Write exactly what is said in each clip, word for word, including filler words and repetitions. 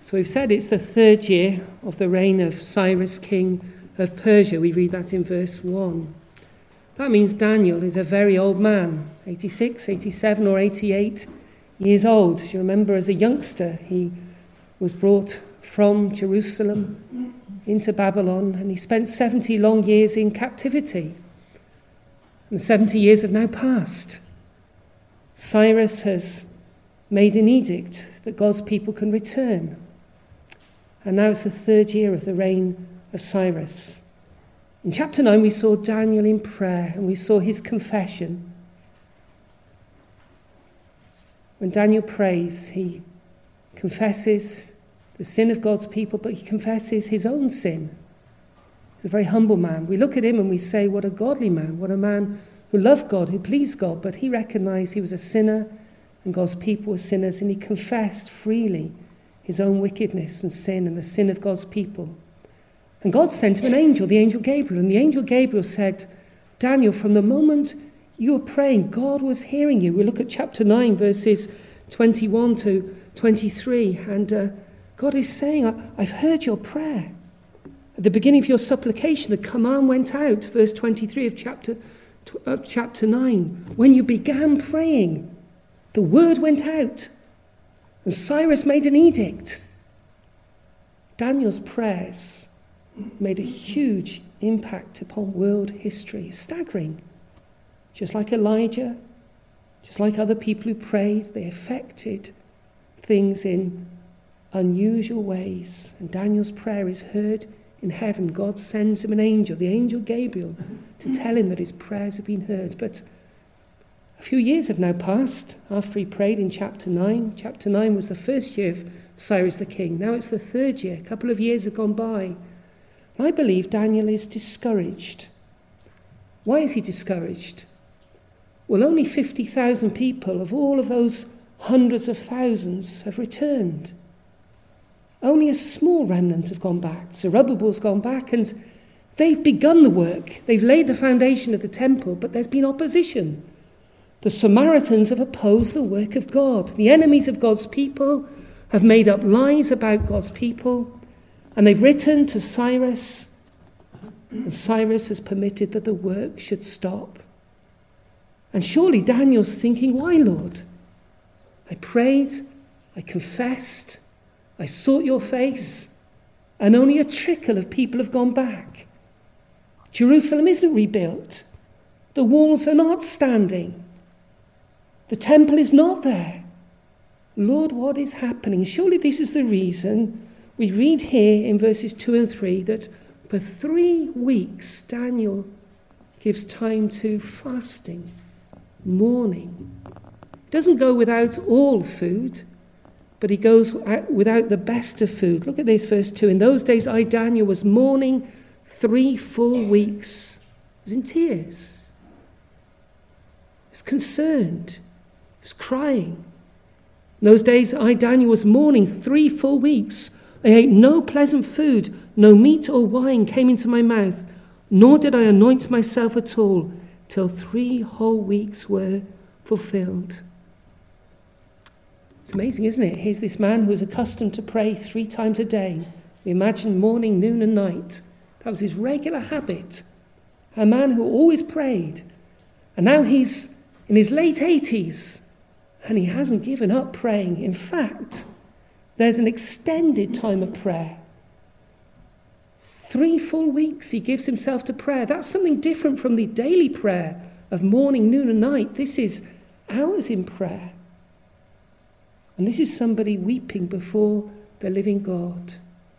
So we've said it's the third year of the reign of Cyrus, king of Persia. We read that in verse one. That means Daniel is a very old man, eighty-six, eighty-seven or eighty-eight years old. You remember, as a youngster, he was brought from Jerusalem into Babylon, and he spent seventy long years in captivity. And the seventy years have now passed. Cyrus has made an edict that God's people can return. And now it's the third year of the reign of Cyrus. In chapter nine, we saw Daniel in prayer, and we saw his confession. When Daniel prays, he confesses the sin of God's people, but he confesses his own sin. He's a very humble man. We look at him and we say, what a godly man, what a man who loved God, who pleased God, but he recognized he was a sinner and God's people were sinners, and he confessed freely his own wickedness and sin and the sin of God's people. And God sent him an angel, the angel Gabriel, and the angel Gabriel said, Daniel, from the moment you were praying, God was hearing you. We look at chapter nine, verses twenty-one to twenty-three, and uh, God is saying, I've heard your prayer. At the beginning of your supplication, the command went out, verse twenty-three of chapter, of chapter nine. When you began praying, the word went out, and Cyrus made an edict. Daniel's prayers made a huge impact upon world history. Staggering. Just like Elijah, just like other people who prayed, they affected things in unusual ways. And Daniel's prayer is heard in heaven. God sends him an angel, the angel Gabriel, to tell him that his prayers have been heard. But a few years have now passed after he prayed in chapter nine. Chapter nine was the first year of Cyrus the king. Now it's the third year. A couple of years have gone by. And I believe Daniel is discouraged. Why is he discouraged? Well, only fifty thousand people of all of those hundreds of thousands have returned. Only a small remnant have gone back. Zerubbabel's gone back, and they've begun the work. They've laid the foundation of the temple, but there's been opposition. The Samaritans have opposed the work of God. The enemies of God's people have made up lies about God's people, and they've written to Cyrus, and Cyrus has permitted that the work should stop. And surely Daniel's thinking, why, Lord? I prayed, I confessed, I sought your face, and only a trickle of people have gone back. Jerusalem isn't rebuilt. The walls are not standing. The temple is not there. Lord, what is happening? Surely this is the reason we read here in verses two and three that for three weeks Daniel gives time to fasting, mourning. He doesn't go without all food, but he goes without the best of food. Look at this, verse two. In those days I, Daniel, was mourning three full weeks. I was in tears. I was concerned. I was crying. In those days I, Daniel, was mourning three full weeks. I ate no pleasant food, no meat or wine came into my mouth, nor did I anoint myself at all, till three whole weeks were fulfilled. It's amazing, isn't it? Here's this man who was accustomed to pray three times a day. We imagine morning, noon and night. That was his regular habit. A man who always prayed. And now he's in his late eighties. And he hasn't given up praying. In fact, there's an extended time of prayer. Three full weeks he gives himself to prayer. That's something different from the daily prayer of morning, noon and night. This is hours in prayer. And this is somebody weeping before the living God.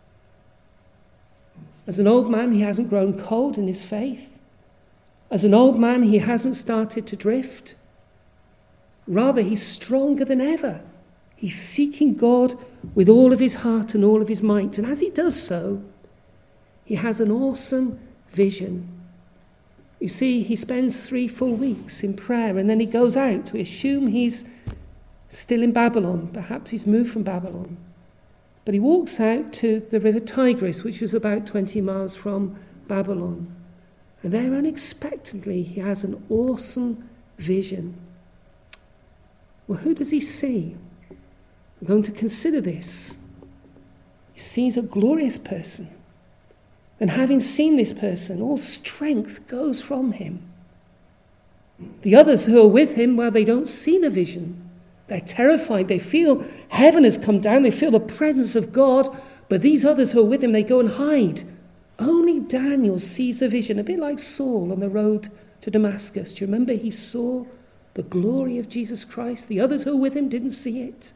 As an old man, he hasn't grown cold in his faith. As an old man, he hasn't started to drift. Rather, he's stronger than ever. He's seeking God with all of his heart and all of his might. And as he does so, he has an awesome vision. You see, he spends three full weeks in prayer, and then he goes out. We assume he's still in Babylon. Perhaps he's moved from Babylon. But he walks out to the river Tigris, which was about twenty miles from Babylon. And there, unexpectedly, he has an awesome vision. Well, who does he see? We're going to consider this. He sees a glorious person. And having seen this person, all strength goes from him. The others who are with him, well, they don't see the vision. They're terrified. They feel heaven has come down. They feel the presence of God. But these others who are with him, they go and hide. Only Daniel sees the vision, a bit like Saul on the road to Damascus. Do you remember he saw the glory of Jesus Christ? The others who were with him didn't see it.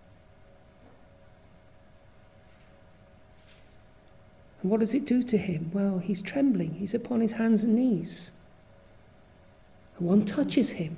And what does it do to him? Well, he's trembling. He's upon his hands and knees. And one touches him.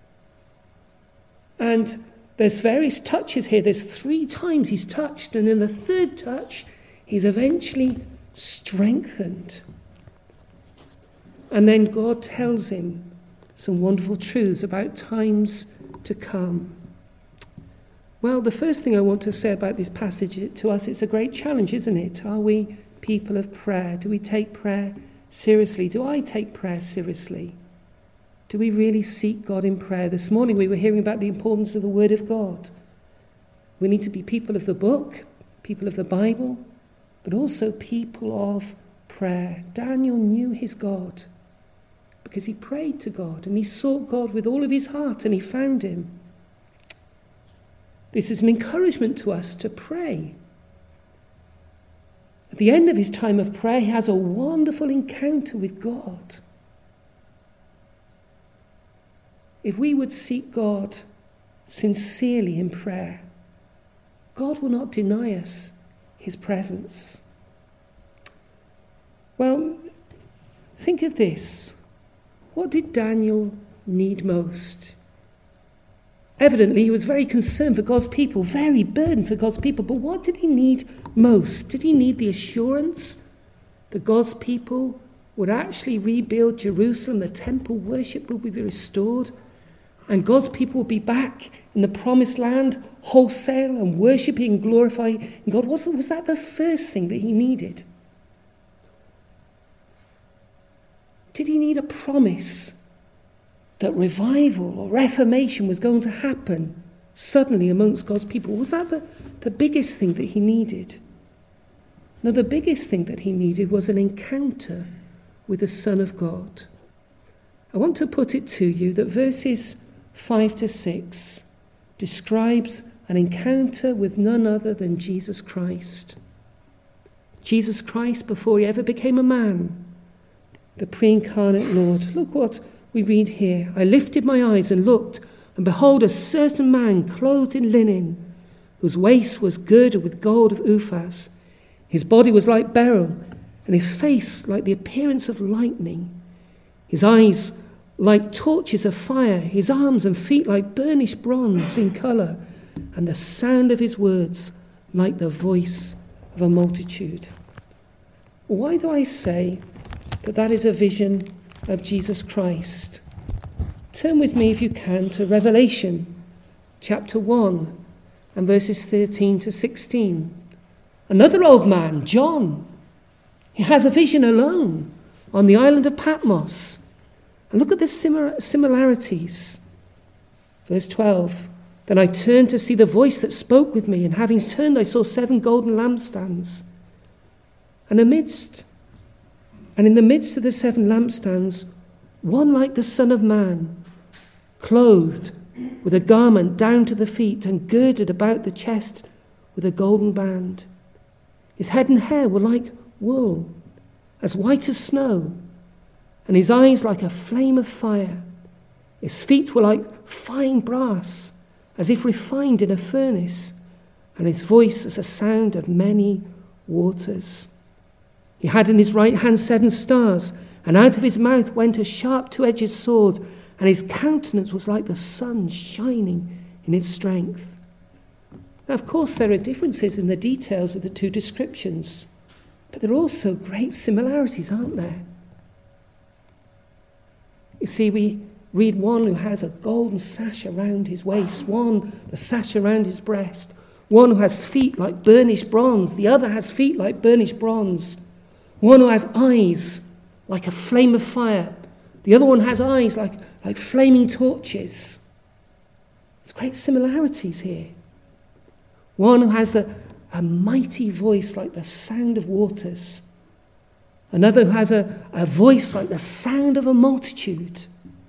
And there's various touches here. There's three times he's touched. And in the third touch, he's eventually strengthened. And then God tells him some wonderful truths about times to come. Well, the first thing I want to say about this passage to us, it's a great challenge, isn't it? Are we people of prayer? Do we take prayer seriously? Do I take prayer seriously? Do we really seek God in prayer? This morning we were hearing about the importance of the Word of God. We need to be people of the book, people of the Bible, but also people of prayer. Daniel knew his God because he prayed to God and he sought God with all of his heart and he found him. This is an encouragement to us to pray. At the end of his time of prayer, he has a wonderful encounter with God. If we would seek God sincerely in prayer, God will not deny us his presence. Well, think of this. What did Daniel need most? Evidently, he was very concerned for God's people, very burdened for God's people. But what did he need most? Did he need the assurance that God's people would actually rebuild Jerusalem, the temple worship would be restored, and God's people would be back in the promised land, wholesale and worshipping and glorifying God? Was, was that the first thing that he needed? Did he need a promise that revival or reformation was going to happen suddenly amongst God's people? Was that the, the biggest thing that he needed? No, the biggest thing that he needed was an encounter with the Son of God. I want to put it to you that verses five to six describes an encounter with none other than Jesus Christ. Jesus Christ, before he ever became a man, the pre-incarnate Lord. Look what we read here. I lifted my eyes and looked, and behold, a certain man clothed in linen, whose waist was girded with gold of Uphaz. His body was like beryl, and his face like the appearance of lightning. His eyes like torches of fire, his arms and feet like burnished bronze in colour, and the sound of his words like the voice of a multitude. Why do I say that that is a vision of Jesus Christ? Turn with me, if you can, to Revelation chapter one and verses thirteen to sixteen. Another old man, John, he has a vision alone on the island of Patmos. And look at the similarities. Verse twelve. Then I turned to see the voice that spoke with me, and having turned I saw seven golden lampstands. And amidst, and in the midst of the seven lampstands, one like the Son of Man, clothed with a garment down to the feet and girded about the chest with a golden band. His head and hair were like wool, as white as snow, and his eyes like a flame of fire. His feet were like fine brass, as if refined in a furnace, and his voice as a sound of many waters. He had in his right hand seven stars, and out of his mouth went a sharp two-edged sword, and his countenance was like the sun shining in its strength. Now, of course, there are differences in the details of the two descriptions, but there are also great similarities, aren't there? You see, we read one who has a golden sash around his waist, one the sash around his breast, one who has feet like burnished bronze, the other has feet like burnished bronze, one who has eyes like a flame of fire, the other one has eyes like, like flaming torches. There's great similarities here. One who has the, a mighty voice like the sound of waters. Another who has a, a voice like the sound of a multitude.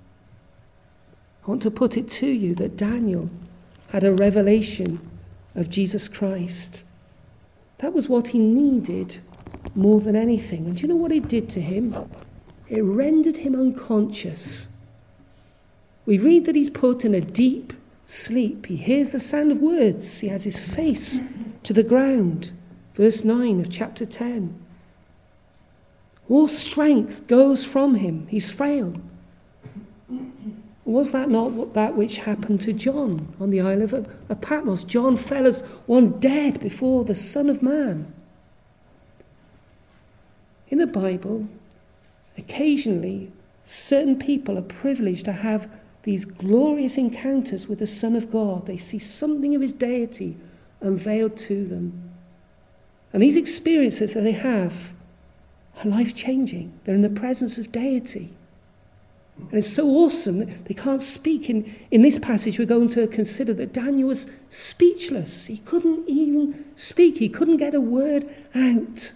I want to put it to you that Daniel had a revelation of Jesus Christ. That was what he needed more than anything. And do you know what it did to him? It rendered him unconscious. We read that he's put in a deep sleep. He hears the sound of words. He has his face to the ground. Verse nine of chapter ten. All strength goes from him. He's frail. Was that not what that which happened to John on the Isle of, of Patmos? John fell as one dead before the Son of Man. In the Bible, occasionally, certain people are privileged to have these glorious encounters with the Son of God. They see something of his deity unveiled to them. And these experiences that they have are life-changing. They're in the presence of deity. And it's so awesome that they can't speak. In, in this passage, we're going to consider that Daniel was speechless. He couldn't even speak. He couldn't get a word out.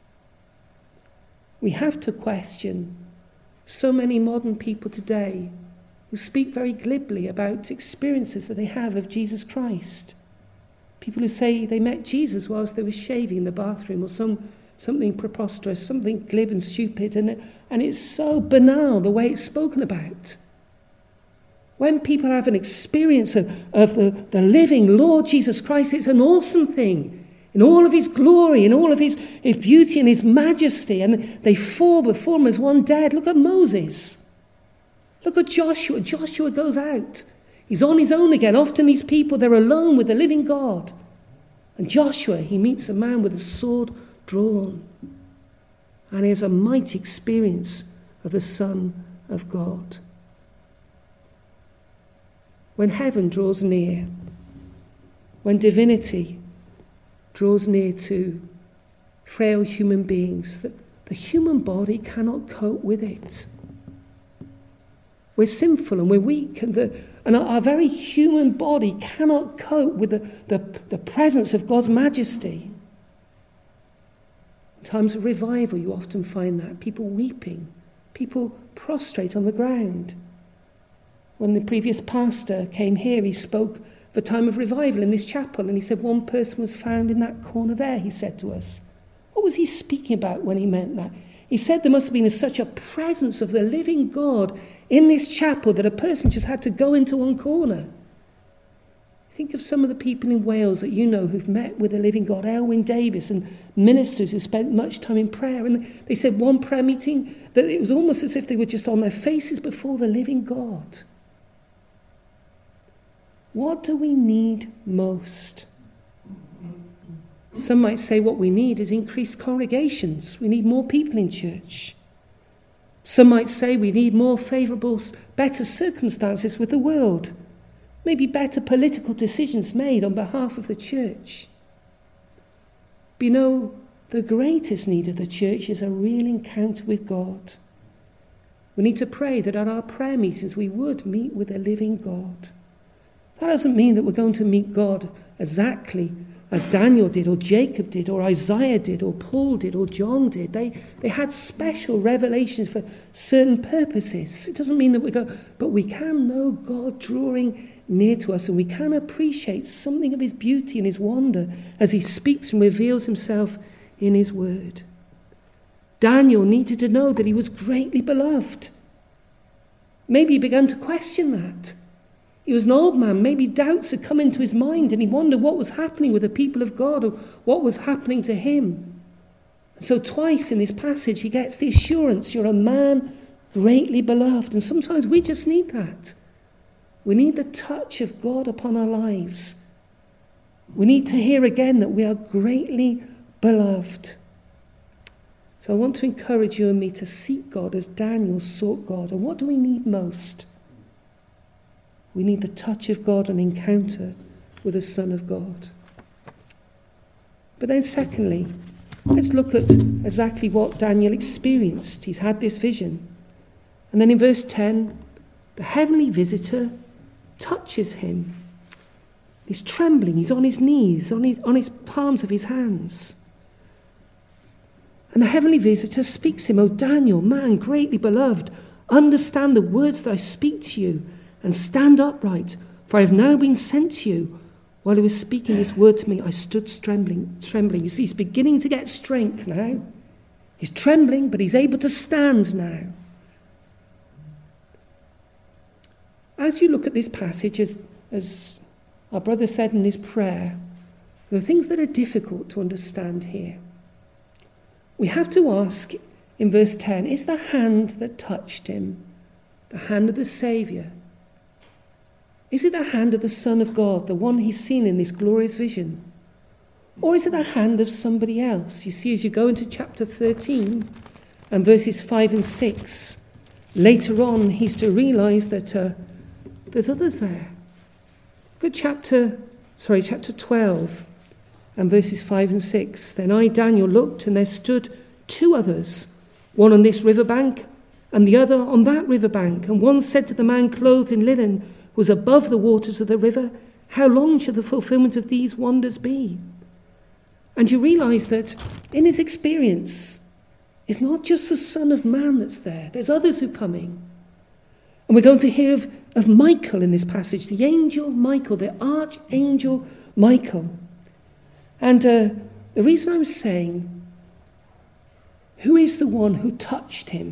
We have to question so many modern people today who speak very glibly about experiences that they have of Jesus Christ. People who say they met Jesus whilst they were shaving in the bathroom, or some something preposterous, something glib and stupid, and, and it's so banal the way it's spoken about. When people have an experience of, of the, the living Lord Jesus Christ, it's an awesome thing. In all of his glory, in all of his, his beauty and his majesty, and they fall before him as one dead. Look at Moses. Look at Joshua. Joshua goes out. He's on his own again. Often these people, they're alone with the living God. And Joshua, he meets a man with a sword drawn. And he has a mighty experience of the Son of God. When heaven draws near, when divinity draws near to frail human beings, that the human body cannot cope with it. We're sinful and we're weak, and, the, and our, our very human body cannot cope with the, the, the presence of God's majesty. In times of revival, you often find that. People weeping, people prostrate on the ground. When the previous pastor came here, he spoke of a time of revival in this chapel, and he said one person was found in that corner there, he said to us. What was he speaking about when he meant that? He said there must have been such a presence of the living God in this chapel that a person just had to go into one corner. Think of some of the people in Wales that you know who've met with the living God, Elwyn Davis, and ministers who spent much time in prayer. And they said one prayer meeting that it was almost as if they were just on their faces before the living God. What do we need most? Some might say what we need is increased congregations. We need more people in church. Some might say we need more favourable, better circumstances with the world. Maybe better political decisions made on behalf of the church. But you know, the greatest need of the church is a real encounter with God. We need to pray that at our prayer meetings we would meet with the living God. That doesn't mean that we're going to meet God exactly as Daniel did, or Jacob did, or Isaiah did, or Paul did, or John did. They, they had special revelations for certain purposes. It doesn't mean that we go, but we can know God drawing near to us, and we can appreciate something of his beauty and his wonder as he speaks and reveals himself in his word. Daniel needed to know that he was greatly beloved. Maybe he began to question that. He was an old man. Maybe doubts had come into his mind, and he wondered what was happening with the people of God, or what was happening to him. So twice in this passage he gets the assurance, you're a man greatly beloved. And sometimes we just need that. We need the touch of God upon our lives. We need to hear again that we are greatly beloved. So I want to encourage you and me to seek God as Daniel sought God. And what do we need most? We need the touch of God and encounter with the Son of God. But then secondly, let's look at exactly what Daniel experienced. He's had this vision. And then in verse ten, the heavenly visitor touches him. He's trembling. He's on his knees, on his, on his palms of his hands. And the heavenly visitor speaks to him, "O Daniel, man greatly beloved, understand the words that I speak to you and stand upright, for I have now been sent to you." While he was speaking this word to me, I stood trembling. trembling. You see, he's beginning to get strength now. He's trembling, but he's able to stand now. As you look at this passage, as, as our brother said in his prayer, there are things that are difficult to understand here. We have to ask in verse ten, is the hand that touched him the hand of the Saviour? Is it the hand of the Son of God, the one he's seen in this glorious vision? Or is it the hand of somebody else? You see, as you go into chapter thirteen and verses five and six, later on he's to realise that uh, there's others there. Good chapter, sorry, chapter twelve and verses five and six. Then I, Daniel, looked, and there stood two others, one on this riverbank and the other on that riverbank. And one said to the man clothed in linen, who was above the waters of the river, "How long shall the fulfillment of these wonders be?" And you realise that in his experience, it's not just the Son of Man that's there. There's others who are coming. And we're going to hear of, of Michael in this passage, the angel Michael, the archangel Michael. And uh, the reason I'm saying, who is the one who touched him?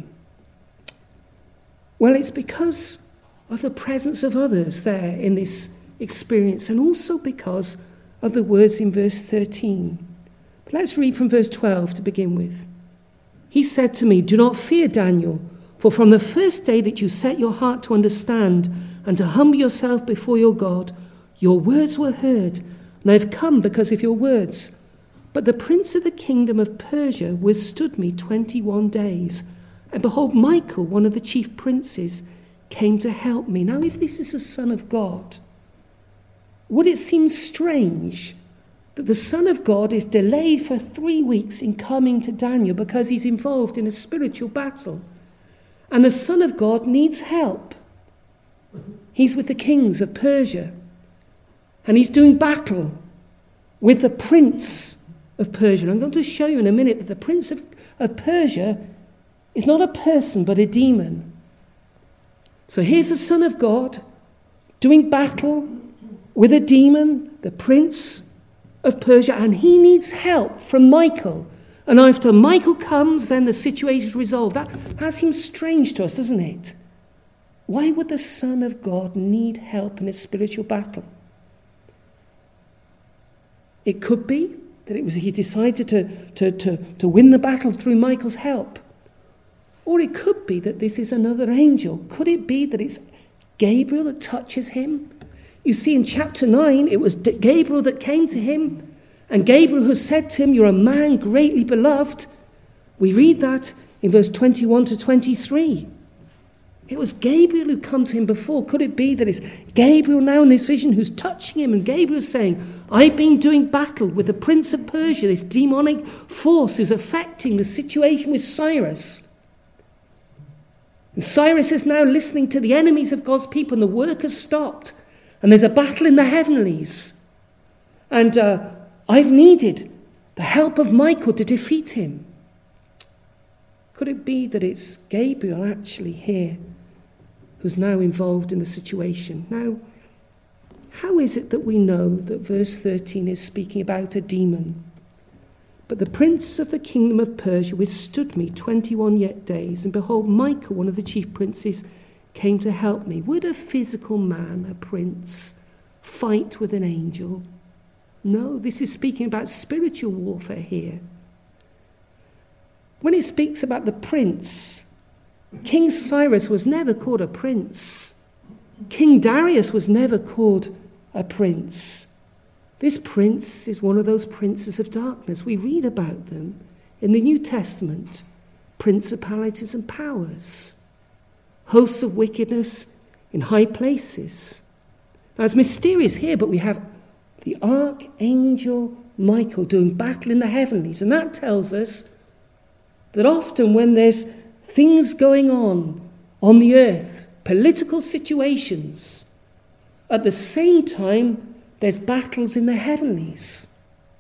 Well, it's because of the presence of others there in this experience, and also because of the words in verse thirteen. But let's read from verse twelve to begin with. He said to me, "Do not fear, Daniel, for from the first day that you set your heart to understand and to humble yourself before your God, your words were heard, and I have come because of your words. But the prince of the kingdom of Persia withstood me twenty-one days, and behold, Michael, one of the chief princes, came to help me." Now, if this is the Son of God, would it seem strange that the Son of God is delayed for three weeks in coming to Daniel because he's involved in a spiritual battle? And the Son of God needs help. He's with the kings of Persia, and he's doing battle with the prince of Persia. I'm going to show you in a minute that the prince of, of Persia is not a person but a demon. So here's the Son of God doing battle with a demon, the prince of Persia, and he needs help from Michael. And after Michael comes, then the situation is resolved. That, that seems strange to us, doesn't it? Why would the Son of God need help in a spiritual battle? It could be that it was he decided to, to, to, to win the battle through Michael's help. Or it could be that this is another angel. Could it be that it's Gabriel that touches him? You see, in chapter nine, it was Gabriel that came to him, and Gabriel who said to him, "You're a man greatly beloved." We read that in verse twenty-one to twenty-three. It was Gabriel who come to him before. Could it be that it's Gabriel now in this vision who's touching him, and Gabriel's saying, "I've been doing battle with the prince of Persia, this demonic force who's affecting the situation with Cyrus. And Cyrus is now listening to the enemies of God's people, and the work has stopped. And there's a battle in the heavenlies. And uh, I've needed the help of Michael to defeat him." Could it be that it's Gabriel actually here who's now involved in the situation? Now, how is it that we know that verse thirteen is speaking about a demon? "But the prince of the kingdom of Persia withstood me twenty-one yet days, and behold, Michael, one of the chief princes, came to help me." Would a physical man, a prince, fight with an angel? No, this is speaking about spiritual warfare here. When it speaks about the prince, King Cyrus was never called a prince. King Darius was never called a prince. This prince is one of those princes of darkness. We read about them in the New Testament. Principalities and powers. Hosts of wickedness in high places. Now, it's mysterious here, but we have the archangel Michael doing battle in the heavenlies. And that tells us that often when there's things going on on the earth, political situations, at the same time, There's battles in the heavenlies.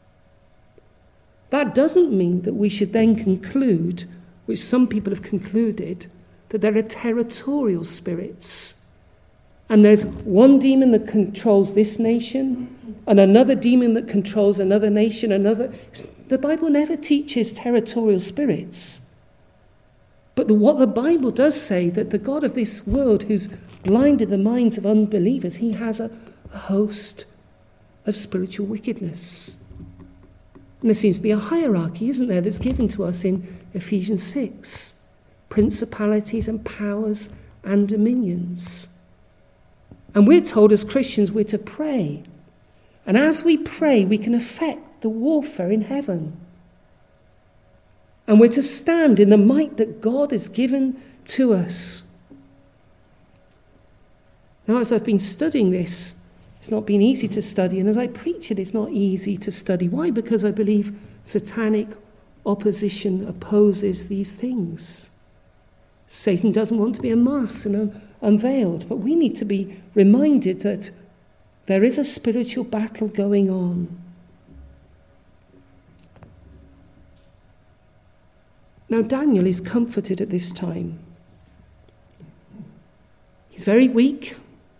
That doesn't mean that we should then conclude, which some people have concluded, that there are territorial spirits. And there's one demon that controls this nation, and another demon that controls another nation, another. The Bible never teaches territorial spirits. But the, what the Bible does say, that the God of this world, who's blinded the minds of unbelievers, he has a, a host of spiritual wickedness. And there seems to be a hierarchy, isn't there, that's given to us in Ephesians six. Principalities and powers and dominions. And we're told as Christians we're to pray. And as we pray, we can affect the warfare in heaven. And we're to stand in the might that God has given to us. Now, as I've been studying this, it's not been easy to study. And as I preach it, it's not easy to study. Why? Because I believe satanic opposition opposes these things. Satan doesn't want to be unmasked and un- unveiled, but we need to be reminded that there is a spiritual battle going on. Now, Daniel is comforted at this time. He's very weak,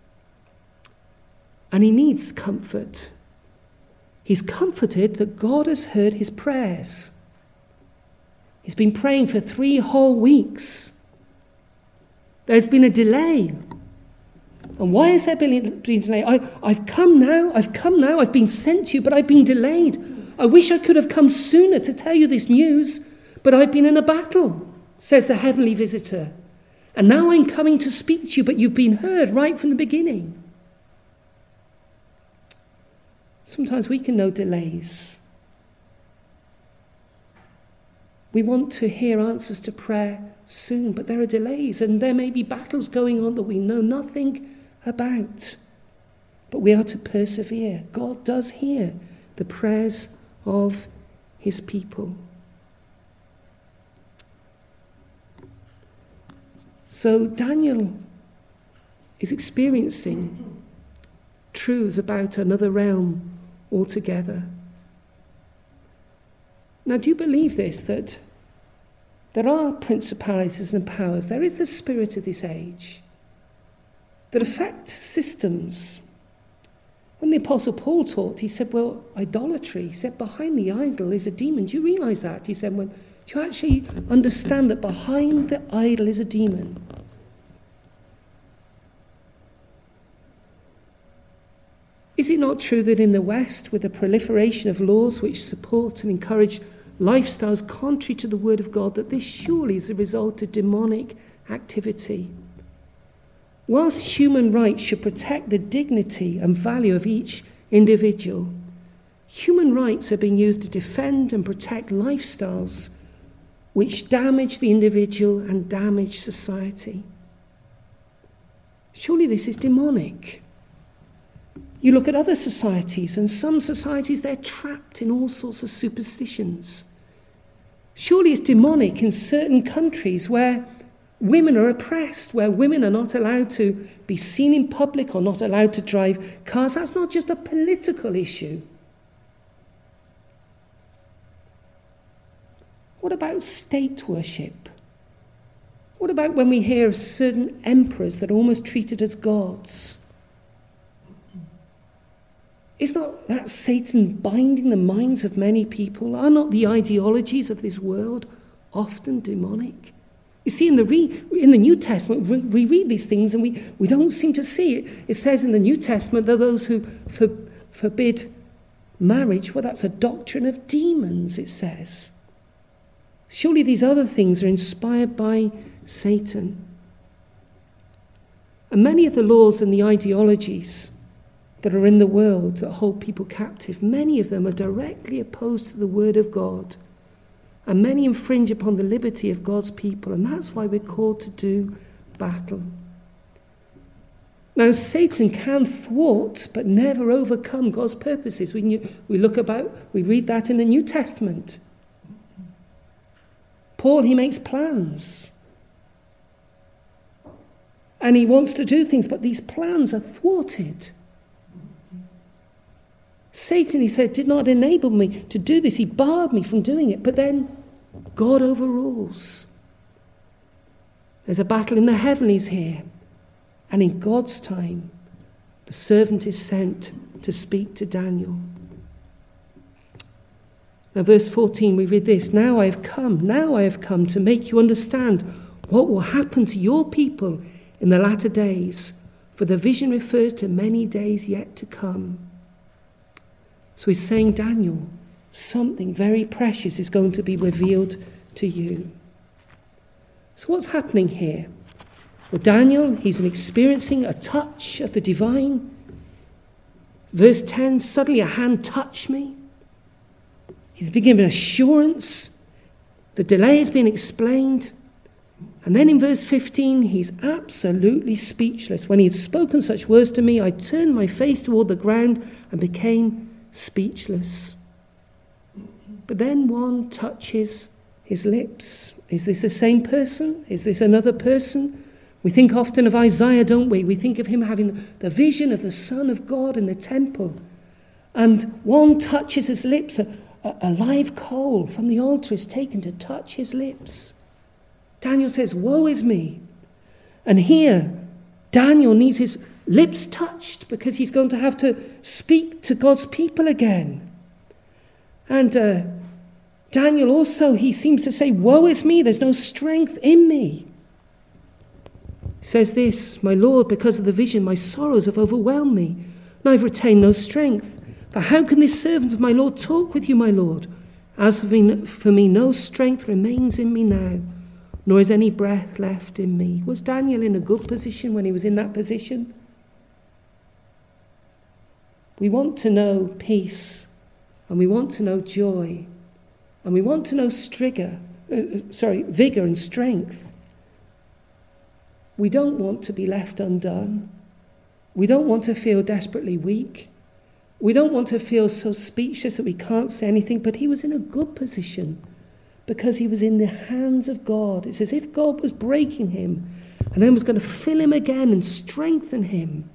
and he needs comfort. He's comforted that God has heard his prayers. He's been praying for three whole weeks. There's been a delay. And why has there been a delay? I, I've come now, I've come now, I've been sent to you, but I've been delayed. I wish I could have come sooner to tell you this news, but I've been in a battle, says the heavenly visitor. And now I'm coming to speak to you, but you've been heard right from the beginning. Sometimes we can know delays. We want to hear answers to prayer soon, but there are delays, and there may be battles going on that we know nothing about. But we are to persevere. God does hear the prayers of his people. So Daniel is experiencing truths about another realm altogether. Now, do you believe this, that there are principalities and powers, there is the spirit of this age that affect systems? When the Apostle Paul taught, he said, well, idolatry, he said, behind the idol is a demon. Do you realise that? He said, well, do you actually understand that behind the idol is a demon? Is it not true that in the West, with the proliferation of laws which support and encourage lifestyles contrary to the word of God, that this surely is the result of demonic activity? Whilst human rights should protect the dignity and value of each individual, human rights are being used to defend and protect lifestyles which damage the individual and damage society. Surely this is demonic. You look at other societies, and some societies, they're trapped in all sorts of superstitions. Surely it's demonic in certain countries where women are oppressed, where women are not allowed to be seen in public or not allowed to drive cars. That's not just a political issue. What about state worship? What about when we hear of certain emperors that are almost treated as gods? Is not that Satan binding the minds of many people? Are not the ideologies of this world often demonic? You see, in the re, in the New Testament, we, we read these things and we, we don't seem to see it. It says in the New Testament that those who for, forbid marriage, well, that's a doctrine of demons, it says. Surely these other things are inspired by Satan. And many of the laws and the ideologies that are in the world that hold people captive, many of them are directly opposed to the word of God, and many infringe upon the liberty of God's people, and that's why we're called to do battle. Now, Satan can thwart but never overcome God's purposes. We, we look about, we read that in the New Testament. Paul, he makes plans. And he wants to do things, but these plans are thwarted. Satan, he said, did not enable me to do this. He barred me from doing it. But then God overrules. There's a battle in the heavenlies here. And in God's time, the servant is sent to speak to Daniel. Now, verse fourteen, we read this. Now I have come, now I have come to make you understand what will happen to your people in the latter days. For the vision refers to many days yet to come. So he's saying, Daniel, something very precious is going to be revealed to you. So what's happening here? Well, Daniel, he's experiencing a touch of the divine. Verse ten, suddenly a hand touched me. He's been given assurance. The delay has been explained. And then in verse fifteen, he's absolutely speechless. When he had spoken such words to me, I turned my face toward the ground and became speechless. But then one touches his lips. Is this the same person? Is this another person? We think often of Isaiah, don't we? We think of him having the vision of the Son of God in the temple. And one touches his lips. A, a live coal from the altar is taken to touch his lips. Daniel says, woe is me. And here, Daniel needs his lips touched because he's going to have to speak to God's people again. And uh, Daniel also, he seems to say, woe is me, there's no strength in me. He says this, my Lord, because of the vision, my sorrows have overwhelmed me, and I've retained no strength. For how can this servant of my Lord talk with you, my Lord? As for me, for me, no strength remains in me now, nor is any breath left in me. Was Daniel in a good position when he was in that position? We want to know peace, and we want to know joy, and we want to know strigger, uh, sorry, vigor and strength. We don't want to be left undone. We don't want to feel desperately weak. We don't want to feel so speechless that we can't say anything, but he was in a good position because he was in the hands of God. It's as if God was breaking him and then was going to fill him again and strengthen him.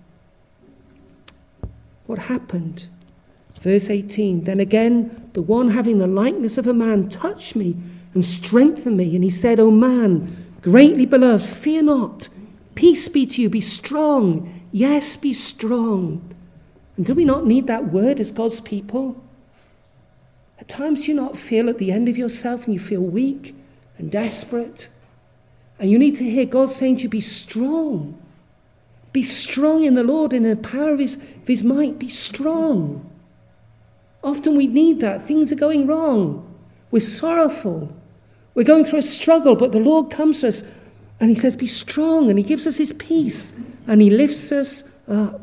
What happened? Verse eighteen, then again, the one having the likeness of a man touched me and strengthened me. And he said, O man, greatly beloved, fear not. Peace be to you. Be strong. Yes, be strong. And do we not need that word as God's people? At times you not feel at the end of yourself and you feel weak and desperate. And you need to hear God saying to you, be strong. Be strong in the Lord, in the power of his, of his might. Be strong. Often we need that. Things are going wrong. We're sorrowful. We're going through a struggle, but the Lord comes to us and he says, be strong. And he gives us his peace and he lifts us up.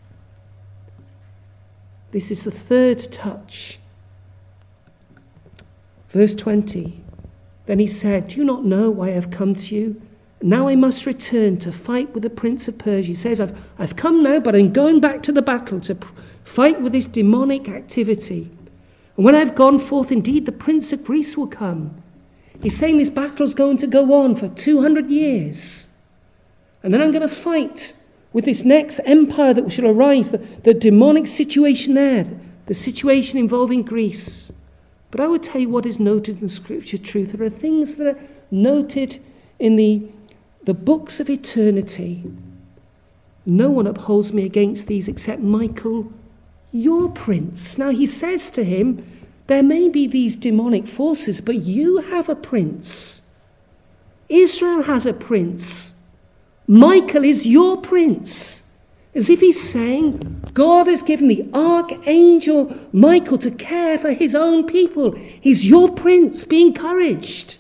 This is the third touch. Verse twenty, then he said, do you not know why I have come to you? Now I must return to fight with the prince of Persia. He says, I've, I've come now, but I'm going back to the battle to pr- fight with this demonic activity. And when I've gone forth, indeed, the prince of Greece will come. He's saying this battle is going to go on for two hundred years. And then I'm going to fight with this next empire that shall arise, the, the demonic situation there, the situation involving Greece. But I would tell you what is noted in Scripture truth. There are things that are noted in the, the books of eternity. No one upholds me against these except Michael, your prince. Now he says to him, there may be these demonic forces, but you have a prince. Israel has a prince. Michael is your prince. As if he's saying, God has given the archangel Michael to care for his own people. He's your prince. Be encouraged.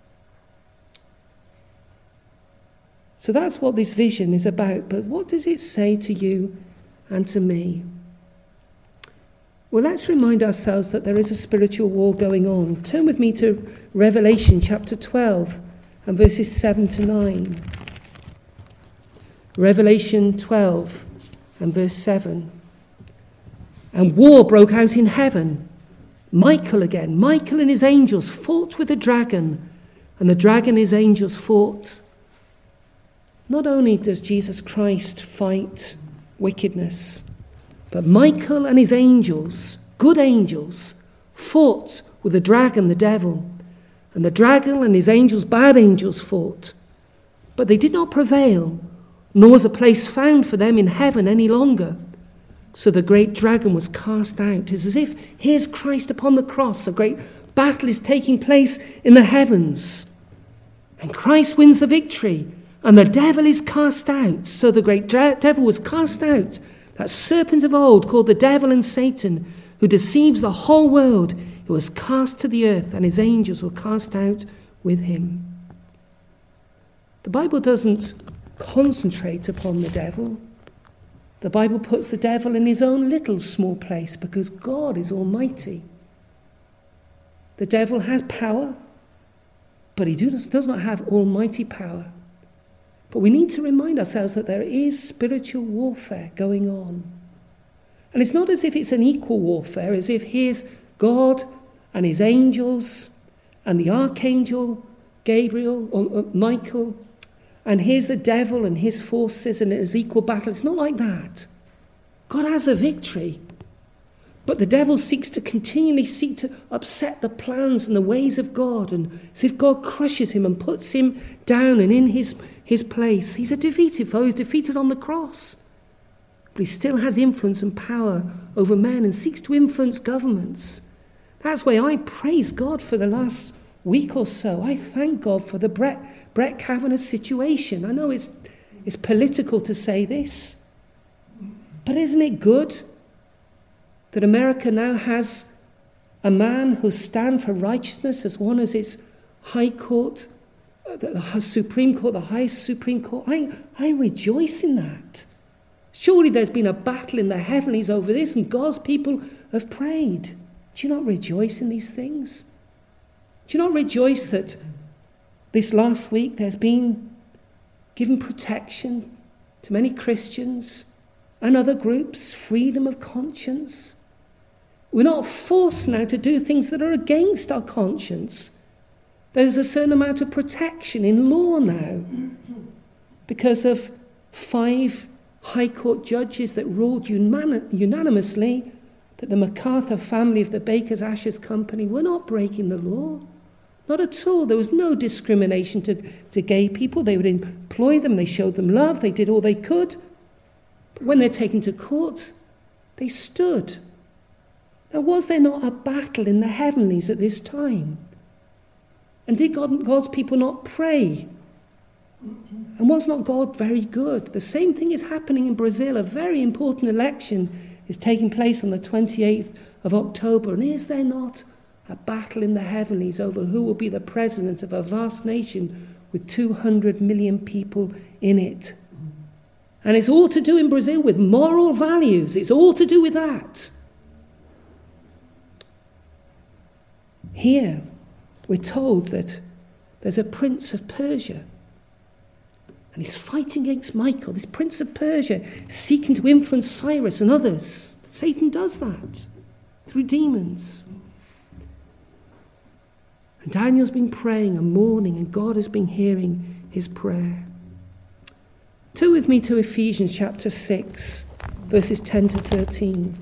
So that's what this vision is about. But what does it say to you and to me? Well, let's remind ourselves that there is a spiritual war going on. Turn with me to Revelation chapter twelve and verses seven to nine. Revelation twelve and verse seven. And war broke out in heaven. Michael again, Michael and his angels fought with the dragon, and the dragon and his angels fought. Not only does Jesus Christ fight wickedness, But Michael and his angels, good angels, fought with the dragon, the devil. And the dragon and his angels, bad angels, fought. But they did not prevail, nor was a place found for them in heaven any longer. So the great dragon was cast out. It's as if here's Christ upon the cross. A great battle is taking place in the heavens. And Christ wins the victory. And the devil is cast out. So the great dra- devil was cast out. That serpent of old called the devil and Satan, who deceives the whole world, he was cast to the earth, and his angels were cast out with him. The Bible doesn't concentrate upon the devil. The Bible puts the devil in his own little small place because God is almighty. The devil has power, but he does not have almighty power. But we need to remind ourselves that there is spiritual warfare going on. And it's not as if it's an equal warfare, as if here's God and his angels and the archangel Gabriel or Michael, and here's the devil and his forces and it's equal battle. It's not like that. God has a victory. But the devil seeks to continually seek to upset the plans and the ways of God, and as if God crushes him and puts him down and in his, his place. He's a defeated foe. He's defeated on the cross. But he still has influence and power over men and seeks to influence governments. That's why I praise God for the last week or so. I thank God for the Brett, Brett Kavanaugh situation. I know it's, it's political to say this, but isn't it good that America now has a man who stands for righteousness as one as its high court, the Supreme Court, the highest Supreme Court? I, I rejoice in that. Surely there's been a battle in the heavenlies over this, and God's people have prayed. Do you not rejoice in these things? Do you not rejoice that this last week there's been given protection to many Christians and other groups, freedom of conscience? We're not forced now to do things that are against our conscience. There's a certain amount of protection in law now because of five High Court judges that ruled unan- unanimously that the MacArthur family of the Baker's Ashes Company were not breaking the law. Not at all. There was no discrimination to, to gay people. They would employ them. They showed them love. They did all they could. But when they're taken to court, they stood. Now, was there not a battle in the heavenlies at this time? And did God, God's people not pray? And was not God very good? The same thing is happening in Brazil. A very important election is taking place on the twenty-eighth of October. And is there not a battle in the heavenlies over who will be the president of a vast nation with two hundred million people in it? And it's all to do in Brazil with moral values. It's all to do with that. Here, we're told that there's a prince of Persia. And he's fighting against Michael, this prince of Persia, seeking to influence Cyrus and others. Satan does that through demons. And Daniel's been praying and mourning, and God has been hearing his prayer. Turn with me to Ephesians chapter six, verses ten to thirteen.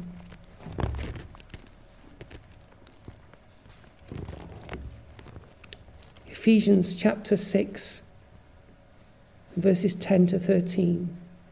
Ephesians chapter six, verses ten to thirteen.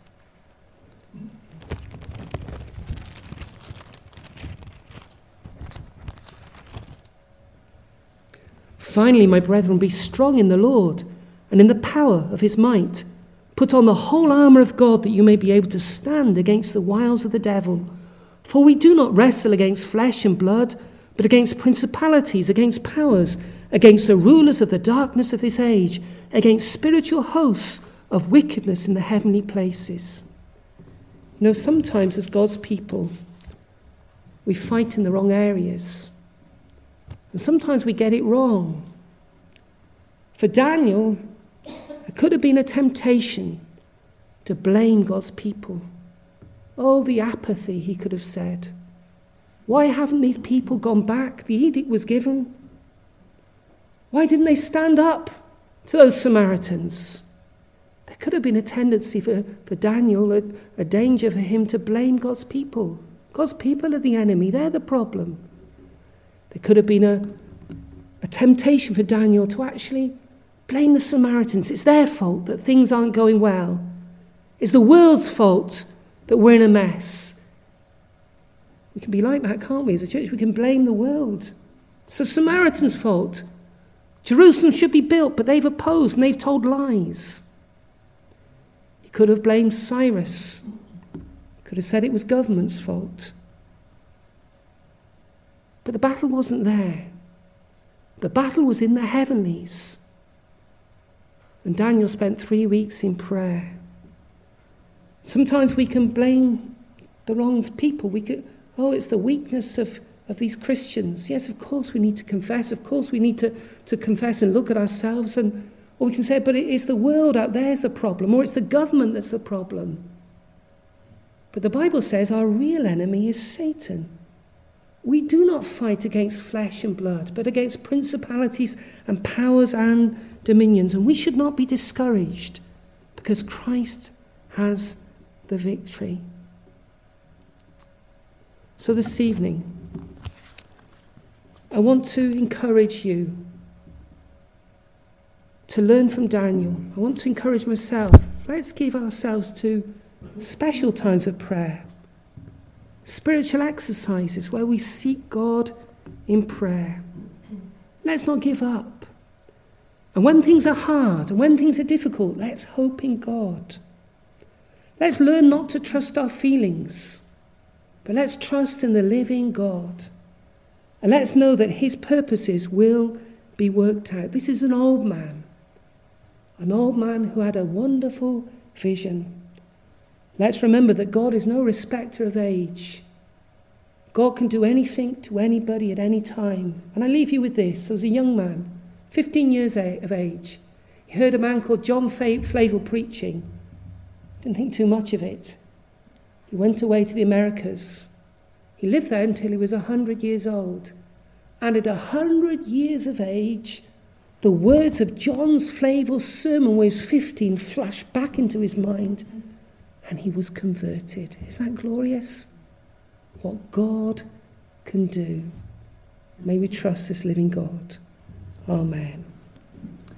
Finally, my brethren, be strong in the Lord and in the power of his might. Put on the whole armour of God that you may be able to stand against the wiles of the devil. For we do not wrestle against flesh and blood, but against principalities, against powers, against the rulers of the darkness of this age, against spiritual hosts of wickedness in the heavenly places. You know, sometimes as God's people, we fight in the wrong areas. And sometimes we get it wrong. For Daniel, it could have been a temptation to blame God's people. Oh, the apathy, he could have said. Why haven't these people gone back? The edict was given. Why didn't they stand up to those Samaritans? There could have been a tendency for, for Daniel, a, a danger for him to blame God's people. God's people are the enemy, they're the problem. There could have been a, a temptation for Daniel to actually blame the Samaritans. It's their fault that things aren't going well. It's the world's fault that we're in a mess. We can be like that, can't we, as a church? We can blame the world. It's the Samaritans' fault. Jerusalem should be built, but they've opposed and they've told lies. He could have blamed Cyrus. Could have said it was government's fault. But the battle wasn't there. The battle was in the heavenlies. And Daniel spent three weeks in prayer. Sometimes we can blame the wrong people. We could, oh, it's the weakness of, of these Christians. Yes, of course we need to confess. Of course we need to, to confess and look at ourselves. And or we can say, but it is the world out there's the problem, or it's the government that's the problem. But the Bible says our real enemy is Satan. We do not fight against flesh and blood, but against principalities and powers and dominions. And we should not be discouraged because Christ has the victory. So this evening, I want to encourage you to learn from Daniel. I want to encourage myself. Let's give ourselves to special times of prayer. Spiritual exercises where we seek God in prayer. Let's not give up. And when things are hard and when things are difficult, let's hope in God. Let's learn not to trust our feelings, but let's trust in the living God. And let's know that his purposes will be worked out. This is an old man, an old man who had a wonderful vision. Let's remember that God is no respecter of age. God can do anything to anybody at any time. And I leave you with this. There was a young man, fifteen years of age. He heard a man called John Flavel preaching. Didn't think too much of it. He went away to the Americas. He lived there until he was one hundred years old. And at one hundred years of age, the words of John Flavel's sermon when he was fifteen flashed back into his mind. And he was converted. Isn't that glorious? What God can do. May we trust this living God. Amen.